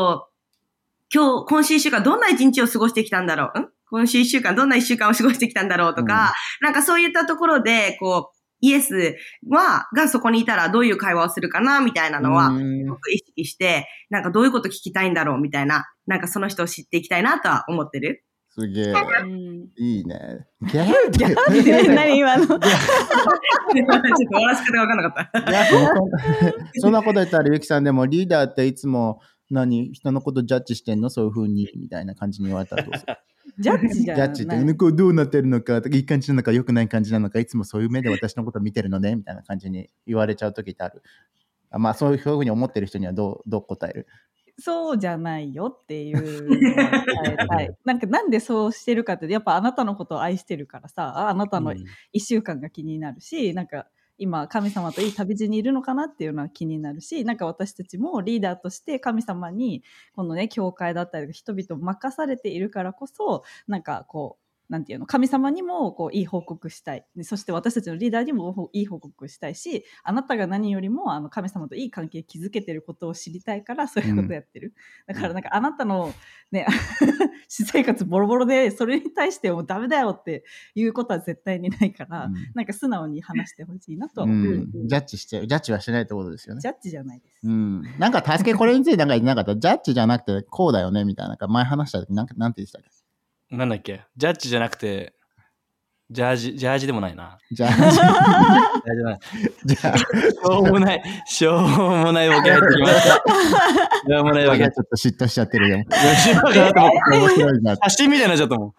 Speaker 5: 今週一週間どんな一日を過ごしてきたんだろう今週一週間どんな一週間を過ごしてきたんだろうとか、なんかそういったところで、イエスがそこにいたらどういう会話をするかなみたいなのは、すごく意識して、なんかどういうこと聞きたいんだろうみたいな、なんかその人を知っていきたいなとは思ってる。
Speaker 1: すげえ。いいね。
Speaker 4: ギャーって何今の。ちょっと
Speaker 5: 終わらせ方が分かんなかった。
Speaker 1: そんなこと言ったらゆきさんでもリーダーっていつも人のことジャッジしてんのそういう風にみたいな感じに言われたらどうする？
Speaker 6: ジャッジじゃん。
Speaker 1: ジャッジってこうどうなってるのかとかいい感じなのか良くない感じなのかいつもそういう目で私のこと見てるのねみたいな感じに言われちゃう時ってある。まあそういう風に思ってる人にはどう答える？
Speaker 6: そうじゃないよっていうのを伝えたい。なんでそうしてるかってやっぱあなたのことを愛してるからさ、あなたの一週間が気になるし、なんか今神様といい旅路にいるのかなっていうのは気になるし、なんか私たちもリーダーとして神様にこのね教会だったり人々を任されているからこそ、なんかなんていうの、神様にもいい報告したい。そして私たちのリーダーにもいい報告したいし、あなたが何よりも神様といい関係を築けてることを知りたいからそういうことをやってる。だからなんかあなたのね私生活ボロボロでそれに対してもうダメだよっていうことは絶対にないから、なんか素直に話してほしいなとは思う。
Speaker 1: ジャッジはしないってことですよね。
Speaker 6: ジャッジじゃないです。
Speaker 1: なんか助けこれについてなんか言ってなかった。ジャッジじゃなくてこうだよねみたいな。前話した時なんて言ってたっけ？
Speaker 3: なんだっけ、ジャッジじゃなくて、ジャージでもないな。
Speaker 1: ジャージ。
Speaker 3: じゃあ、しょうもないボケ入ってきました。しょうもないボケ。
Speaker 1: ちょっと嫉妬しちゃってるよ。
Speaker 3: 面白いな。写真みたいになっちゃったもん。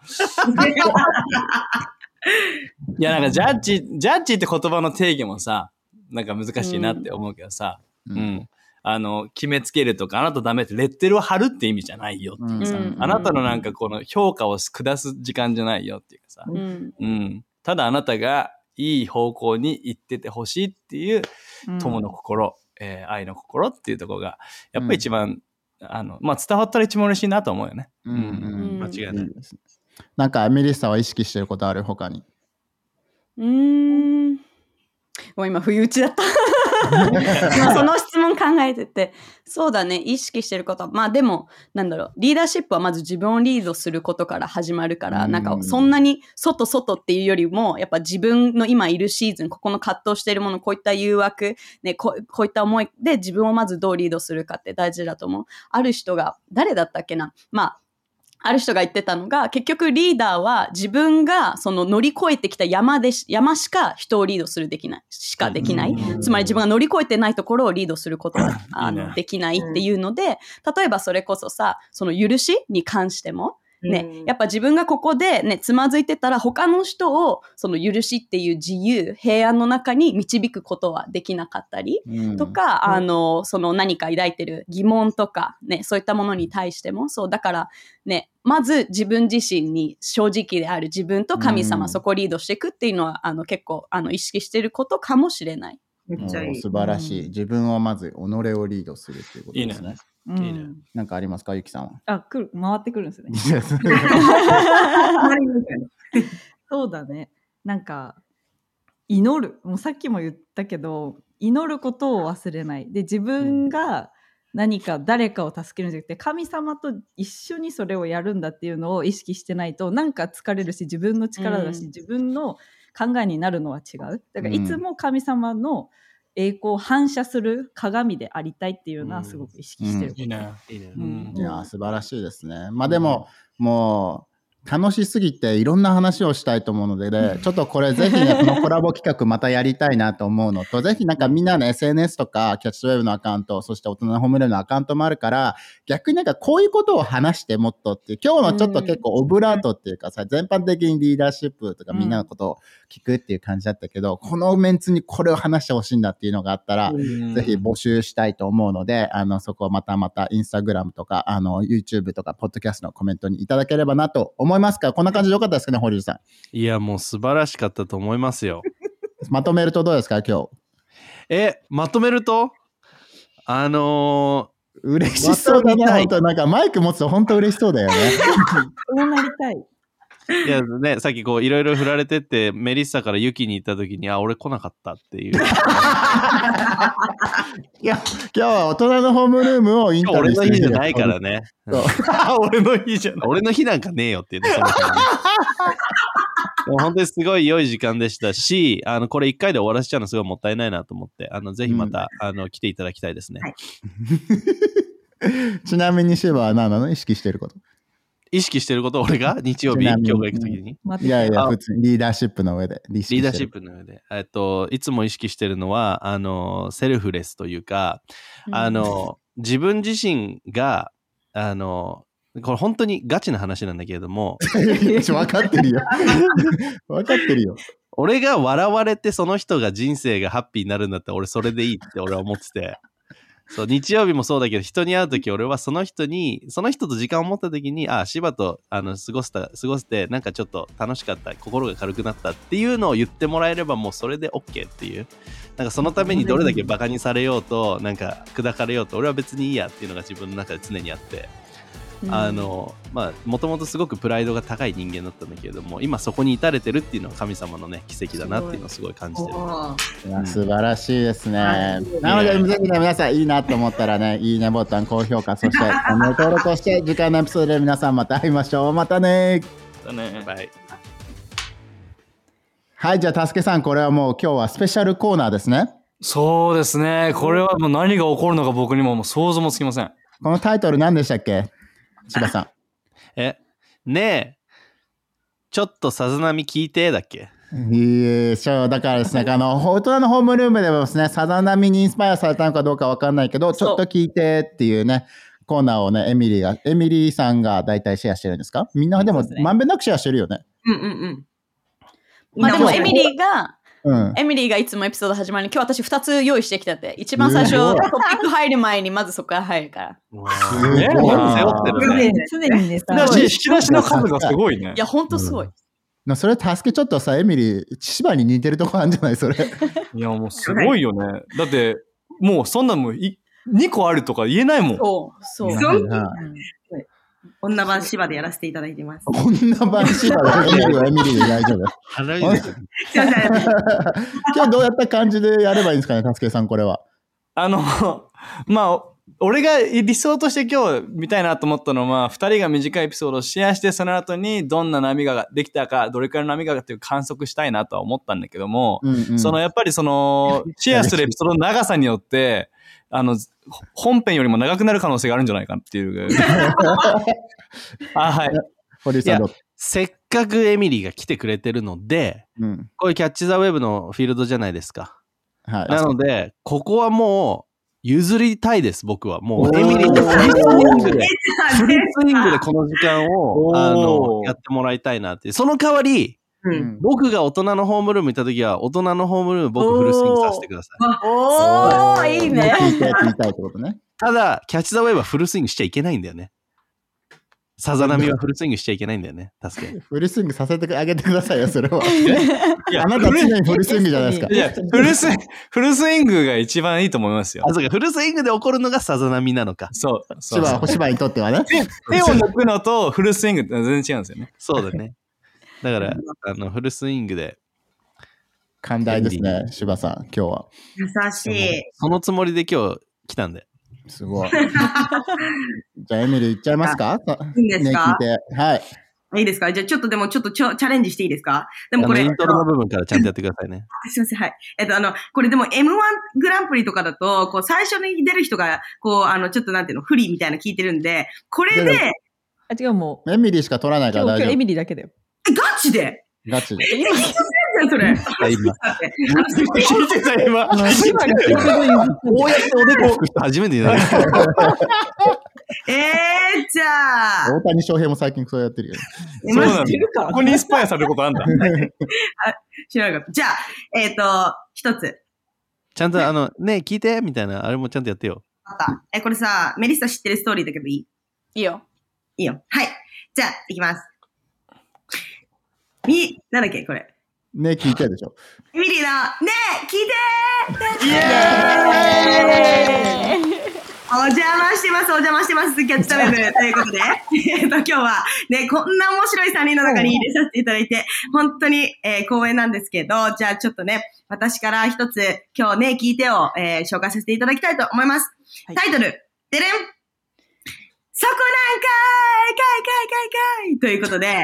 Speaker 3: いや、なんかジャッジって言葉の定義もさ、なんか難しいなって思うけどさ、決めつけるとか、あなたダメってレッテルを貼るって意味じゃないよっていうさ、あなたのなんかこの評価を下す時間じゃないよっていうかさ、ただあなたがいい方向に行っててほしいっていう友の心、愛の心っていうところがやっぱり一番、まあ伝わったら一番嬉しいなと思うよね。間違いない。
Speaker 1: なんかメリッサは意識してることある？他に。
Speaker 4: もう今不意打ちだった。今その質問考えてて、そうだね、意識してることは、まあでもなんだろう、リーダーシップはまず自分をリードすることから始まるから、なんかそんなに外っていうよりも、やっぱ自分の今いるシーズン、ここの葛藤しているもの、こういった誘惑、ね、こういった思いで自分をまずどうリードするかって大事だと思う。ある人が誰だったっけな、まあある人が言ってたのが、結局リーダーは自分がその乗り越えてきた山しか人をリードするしかできない。つまり自分が乗り越えてないところをリードすることはできないっていうので、例えばそれこそさ、その許しに関しても、ね、やっぱ自分がここでね、つまずいてたら他の人をその許しっていう自由、平安の中に導くことはできなかったり、とか、その何か抱いてる疑問とか、ね、そういったものに対しても、そう、だからね、まず自分自身に正直である自分と神様、そこをリードしていくっていうのは、結構、意識してることかもしれない。
Speaker 5: めっちゃいい。
Speaker 1: 素晴らしい。自分はまず己をリードするっていうことですね。
Speaker 2: いいね。
Speaker 1: なんかありますか、ゆきさんは。
Speaker 6: 回ってくるんですね。そうだね。なんか祈る。もうさっきも言ったけど、祈ることを忘れない。で、自分が何か誰かを助けるんじゃなくて、神様と一緒にそれをやるんだっていうのを意識してないと、なんか疲れるし、自分の力だし、自分の考えになるのは違う。だからいつも神様の栄光を反射する鏡でありたいっていうのはすごく意識してる。
Speaker 3: いいね。
Speaker 1: いや、素晴らしいですね。まあでも、もう、楽しすぎていろんな話をしたいと思うので、ね、ちょっとこれぜひね、このコラボ企画またやりたいなと思うのと、ぜひなんかみんなの SNS とか、キャッチウェブのアカウント、そして大人のホームルームのアカウントもあるから、逆になんかこういうことを話してもっとっていう、今日のちょっと結構オブラートっていうかさ、全般的にリーダーシップとかみんなのことを聞くっていう感じだったけど、このメンツにこれを話してほしいんだっていうのがあったら、ぜひ募集したいと思うので、そこをまたインスタグラムとか、YouTube とか、ポッドキャストのコメントにいただければなと思いますから、こんな感じでよかったですかね、堀内さん。
Speaker 2: いや、もう素晴らしかったと思いますよ。
Speaker 1: まとめるとどうですか、今日。
Speaker 2: まとめると
Speaker 1: 嬉しそうだな、本当なんかマイク持つと本当嬉しそうだよね。
Speaker 6: そうなりたい。
Speaker 2: いやね、さっきこういろいろ振られてってメリッサからユキに行った時に俺来なかったっていう。
Speaker 1: いや今日は大人のホームルームをインタビューして
Speaker 2: 俺の日じゃないからね。
Speaker 3: 俺の日じゃない。
Speaker 2: 俺の日なんかねえよっていうね。本当にすごい良い時間でしたし、これ1回で終わらせちゃうのすごいもったいないなと思って、ぜひまた、来ていただきたいですね。はい、
Speaker 1: ちなみにシェバは何なの？意識してること？
Speaker 2: 意識してること俺が日曜日今日が行くときに、
Speaker 1: いやいや普通にリーダーシップの上で
Speaker 2: リーダーシップの上でいつも意識してるのはセルフレスというか自分自身がこれ本当にガチな話なんだけれども
Speaker 1: 分かってるよ分かってるよ。
Speaker 2: 俺が笑われてその人が人生がハッピーになるんだったら俺それでいいって俺は思っててそう日曜日もそうだけど人に会うとき俺はその人と時間を持ったときに柴と過ごせてなんかちょっと楽しかった心が軽くなったっていうのを言ってもらえればもうそれで OK っていうなんかそのためにどれだけバカにされようとなんか砕かれようと俺は別にいいやっていうのが自分の中で常にあってもともとすごくプライドが高い人間だったんだけれども今そこに至れてるっていうのは神様のね奇跡だなっていうのをすごい感じてる。
Speaker 1: いや素晴らしいですね。なのでぜひね皆さんいいなと思ったらねいいねボタン高評価そして登録をして次回のエピソードで皆さんまた会いましょう。またね。
Speaker 2: バイ。
Speaker 1: はいじゃあたすけさんこれはもう今日はスペシャルコーナーですね。
Speaker 3: そうですね。これはもう何が起こるのか僕にももう想像もつきません。
Speaker 1: このタイトル何でしたっけ柴さん。
Speaker 2: ねえちょっとさざ波聞いてだっけ。
Speaker 1: いいそうだからですね大人のホームルームでもですねさざ波にインスパイアされたのかどうか分かんないけどちょっと聞いてっていうねコーナーをねエミリーさんが大体シェアしてるんですか。みんなでもまんべんなくシェアしてるよね。
Speaker 4: まあでもエミリーがいつもエピソード始まるに今日私2つ用意してきたって一番最初トピック入る前にまずそこから入るから。
Speaker 2: 背負ってるね。
Speaker 6: 常にね
Speaker 3: 引き出しの数がすごいね。
Speaker 4: いやほんとすごい。
Speaker 1: それ助けちょっとさエミリー千葉に似てるとこあるんじゃないそれ。
Speaker 3: いやもうすごいよね。だってもうそんなもん2個あるとか言えないもん。
Speaker 4: そう。
Speaker 5: 女版芝でやらせていただいてます。
Speaker 1: 女版芝でエミリーで大丈夫。今日どうやった感じでやればいいんですかね、たすけさんこれは。
Speaker 3: まあ俺が理想として今日見たいなと思ったのは、2人が短いエピソードをシェアして、その後にどんな波ができたか、どれくらいの波がっていう観測したいなとは思ったんだけども、やっぱりシェアするエピソードの長さによって、本編よりも長くなる可能性があるんじゃないかっていう。はい。
Speaker 1: 堀さん
Speaker 2: せっかくエミリーが来てくれてるので、こういうキャッチザウェブのフィールドじゃないですか。はい。なので、ここはもう、譲りたいです、僕は。もう、エミリーのフルスイングでこの時間を、やってもらいたいなって。その代わり、僕が大人のホームルーム行った時は、大人のホームルーム僕フルスイングさせてください。
Speaker 4: いいね。
Speaker 1: 聞いたいってことね。
Speaker 2: ただ、キャッチザウェブはフルスイングしちゃいけないんだよね。さざ波はフルスイングしちゃいけないんだよね。確かに。
Speaker 1: フルスイングさせてあげてくださいよ、それは。あなた常にフルスイングじゃないですか。
Speaker 3: いや、フルスイングが一番いいと思いますよ。
Speaker 2: そうか、フルスイングで起こるのがさざ波なのか。
Speaker 3: そう。
Speaker 1: 芝居にとってはね。
Speaker 3: 手を抜くのとフルスイングって全然違うんですよね。
Speaker 2: そうだね。だから、フルスイングで。
Speaker 1: 寛大ですね、芝さん、今日は。
Speaker 5: 優しい。
Speaker 2: そのつもりで今日来たんで。
Speaker 1: すごい。じゃあ、エミリーいっちゃいますか？
Speaker 5: いいんですか？
Speaker 1: はい。
Speaker 5: いいですか？じゃあ、ちょっとチャレンジしていいですか？でもこれ。
Speaker 2: イントロの部分からちゃんとやってくださいね。
Speaker 5: すいません、はい。これでも M1 グランプリとかだと、こう、最初に出る人が、こう、ちょっとなんていうの、不利みたいな聞いてるんで、これで。
Speaker 6: 違う、もう。
Speaker 1: エミリーしか取らないから大丈夫。
Speaker 6: 今日エミリーだけだよ。
Speaker 5: ガチで
Speaker 1: ガチで。
Speaker 5: 今、聞いてたよ、それ。
Speaker 2: 今。聞いてた、今。こうやっておでこ拭く人初めてじゃない。
Speaker 5: じゃあ。
Speaker 1: 大谷翔平も最近そうやってるよ。
Speaker 3: そうなんだ。ここにインスパイアされることあんだ。
Speaker 5: 知らなかった。じゃあ、一つ。
Speaker 2: ちゃんとね、聞いてみたいな、あれもちゃんとやってよ。
Speaker 5: あった。これさ、メリッサ知ってるストーリーだけどいい？
Speaker 4: いいよ。
Speaker 5: いいよ。はい。じゃあ、いきます。なんだっけこれ。
Speaker 1: ね、聞いてるでしょ。
Speaker 5: エミリーの、ねえ、聞いてー！
Speaker 3: イエーイ！
Speaker 5: お邪魔してます、キャッチザウェブ。ということで、今日はね、こんな面白い3人の中に入れさせていただいて、本当に、光栄なんですけど、じゃあちょっとね、私から一つ、今日ね、聞いてを、紹介させていただきたいと思います。はい、タイトル、でれん！そこなんかーいということで、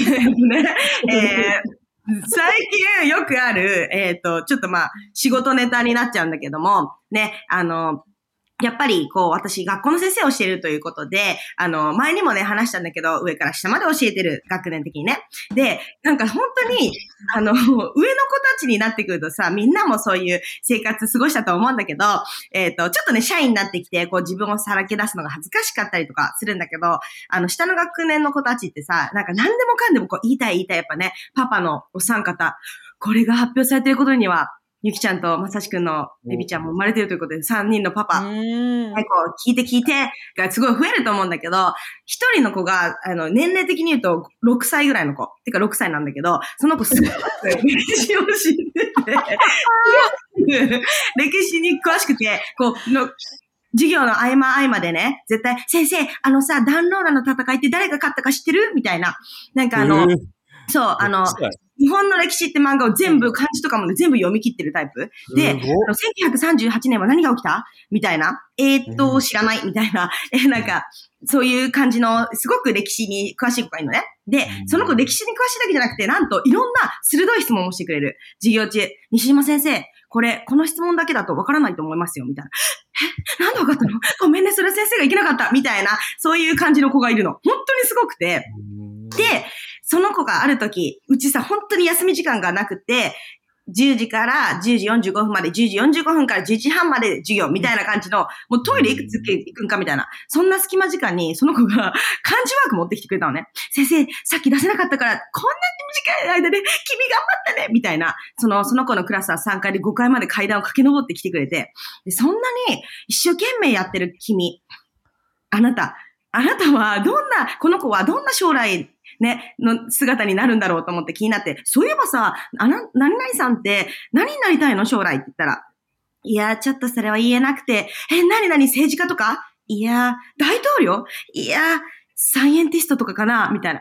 Speaker 5: 最近よくある、ちょっと仕事ネタになっちゃうんだけども、ね、やっぱり、こう、私、学校の先生をしているということで、前にもね、話したんだけど、上から下まで教えてる、学年的にね。で、なんか本当に、上の子たちになってくるとさ、みんなもそういう生活過ごしたと思うんだけど、ちょっとね、社員になってきて、こう、自分をさらけ出すのが恥ずかしかったりとかするんだけど、下の学年の子たちってさ、なんか何でもかんでもこう、言いたい、やっぱね、パパのお三方、これが発表されていることには、ゆきちゃんとまさしくんのベビちゃんも生まれてるということで、3人のパパ、こう聞いてがすごい増えると思うんだけど、一人の子が、年齢的に言うと6歳ぐらいの子。てか6歳なんだけど、その子すごく歴史を知ってて、歴史に詳しくて、こう、授業の合間でね、絶対、先生、ダンローラの戦いって誰が勝ったか知ってる？みたいな。なんかそう、日本の歴史って漫画を全部、漢字とかも全部読み切ってるタイプ。で、1938年は何が起きた？みたいな。知らない。みたいな。なんか、そういう感じの、すごく歴史に詳しい子がいるのね。で、その子歴史に詳しいだけじゃなくて、なんといろんな鋭い質問をしてくれる。授業中、西島先生、この質問だけだとわからないと思いますよ。みたいな。なんでわかったの？ごめんね、それは先生がいけなかった。みたいな、そういう感じの子がいるの。本当にすごくて。で、その子がある時、うちさ、本当に休み時間がなくて、10時から10時45分まで、10時45分から11時半まで授業みたいな感じの、もうトイレいくつ行くんかみたいな。そんな隙間時間に、その子が漢字ワーク持ってきてくれたのね。先生、さっき出せなかったから、こんな短い間で君頑張ったねみたいな。その子のクラスは3階で5階まで階段を駆け上ってきてくれて、でそんなに一生懸命やってる君、あなたはこの子はどんな将来、ね、の姿になるんだろうと思って気になって、そういえばさ、何々さんって何になりたいの将来って言ったら、いや、ちょっとそれは言えなくて、何々政治家とか？いや、大統領？いや、サイエンティストとかかなみたいな。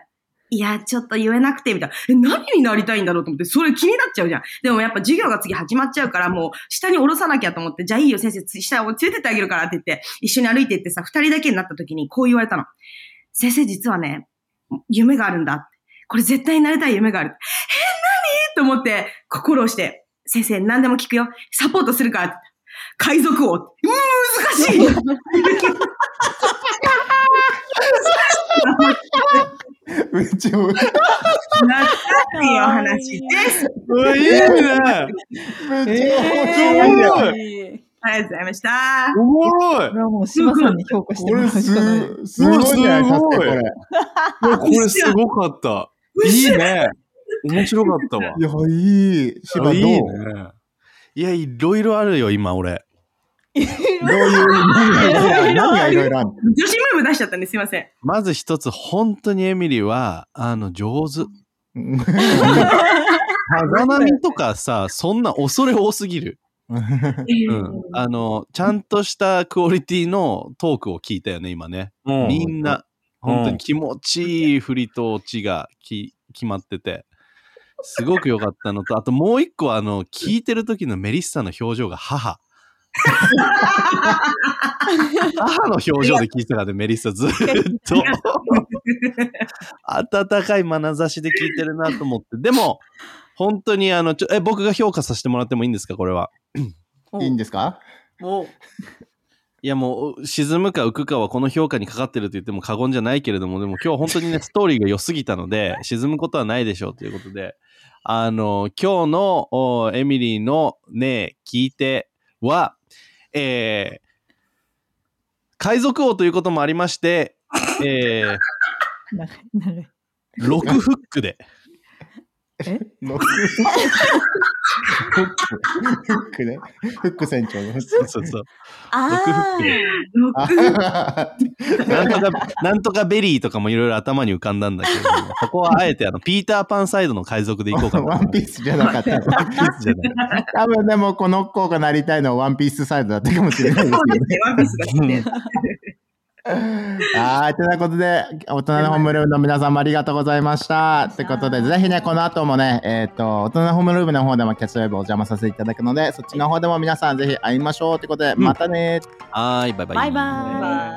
Speaker 5: いや、ちょっと言えなくて、みたいな。何になりたいんだろうと思って、それ気になっちゃうじゃん。でもやっぱ授業が次始まっちゃうから、もう下に降ろさなきゃと思って、じゃあいいよ先生、下を連れてってあげるからって言って、一緒に歩いて行ってさ、二人だけになった時にこう言われたの。先生実はね、夢があるんだ。これ絶対になりたい夢がある。何と思って、心をして、先生何でも聞くよ。サポートするからって。海賊王。難しい
Speaker 1: めっちゃ
Speaker 5: 懐かしいお話です。
Speaker 2: いいね。
Speaker 1: めっちゃ面白い。
Speaker 5: ありがとうございました。
Speaker 2: おもろい。
Speaker 6: これはもう柴さんに評価してもらうしかない。
Speaker 1: すごいじゃないですか、これ。
Speaker 2: これすごかった。いいね。面白かったわ。
Speaker 1: いや、いい。柴どう？
Speaker 2: いいね。いや、いろいろあるよ、今俺。
Speaker 1: どういう何がいろいろあるの？
Speaker 5: 女子ムーブ出しちゃったんですいません。
Speaker 2: まず一つ、本当にエミリーは、上手。風波とかさ、そんな恐れ多すぎる。ちゃんとしたクオリティのトークを聞いたよね、今ね。みんな、本当に気持ちいい振りとオチが決まってて、すごく良かったのと、あともう一個聞いてる時のメリッサの表情が母。母の表情で聞いてたからね、メリッサずっと。温かい眼差しで聞いてるなと思って。でも、本当に僕が評価させてもらってもいいんですか、これは。
Speaker 1: いいんですか？
Speaker 2: いやもう、沈むか浮くかはこの評価にかかってると言っても過言じゃないけれども、でも今日本当にね、ストーリーが良すぎたので、沈むことはないでしょうということで、今日のエミリーのね、聞いては、海賊王ということもありまして、6フックで。
Speaker 1: フックね。フック船長のフック。
Speaker 2: そうそう。
Speaker 4: あ
Speaker 2: なんとかベリーとかもいろいろ頭に浮かんだんだけれども、ここはあえてピーターパンサイドの海賊でいこうかな。
Speaker 1: ワンピースじゃなかった。ワンピースじゃない。多分でもこの子がなりたいのはワンピースサイドだったかもしれないですね。
Speaker 5: ワンピースが好きで。
Speaker 1: はい、ということで、大人のホームルームの皆さんもありがとうございました。ということで、ぜひね、この後もね、大人のホームルームの方でもキャッチウェブお邪魔させていただくので、そっちの方でも皆さんぜひ会いましょう。ということで、またね。
Speaker 2: はい、バイバイ。
Speaker 4: バイバイ。